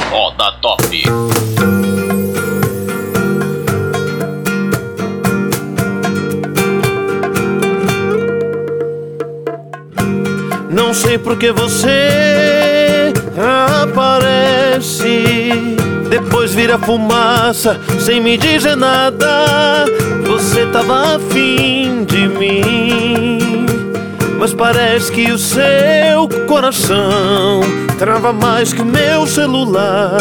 Roda Top. Não sei por que você aparece, depois vira fumaça sem me dizer nada. Você tava afim de mim, mas parece que o seu coração trava mais que o meu celular.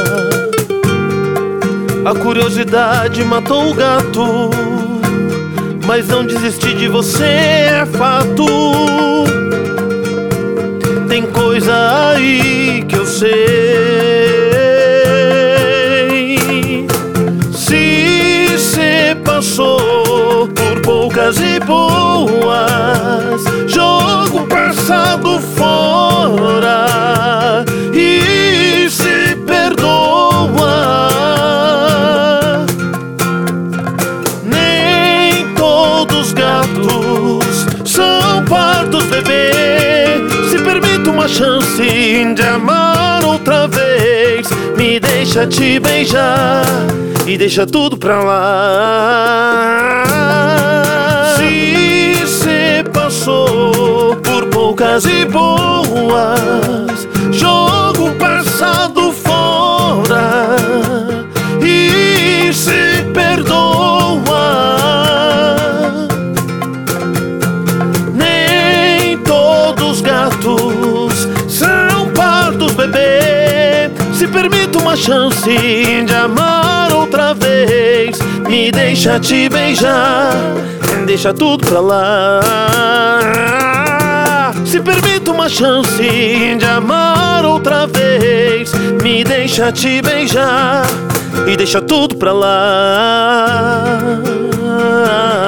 A curiosidade matou o gato, mas não desisti de você, é fato. Tem coisa aí que eu sei. Se cê passou por poucas e boas, joga o passado fora e se perdoa. Nem todos os gatos são pardos, bebê. Se permite uma chance de amar outra vez, me deixa te beijar e deixa tudo pra lá. Se cê passou por poucas e boas, joga o passado fora e se perdoa. Nem todos os gatos são pardos, bebê. Se permite uma chance de amar outra vez, me deixa te beijar, deixa tudo pra lá. Se permite uma chance de amar outra vez, me deixa te beijar e deixa tudo pra lá.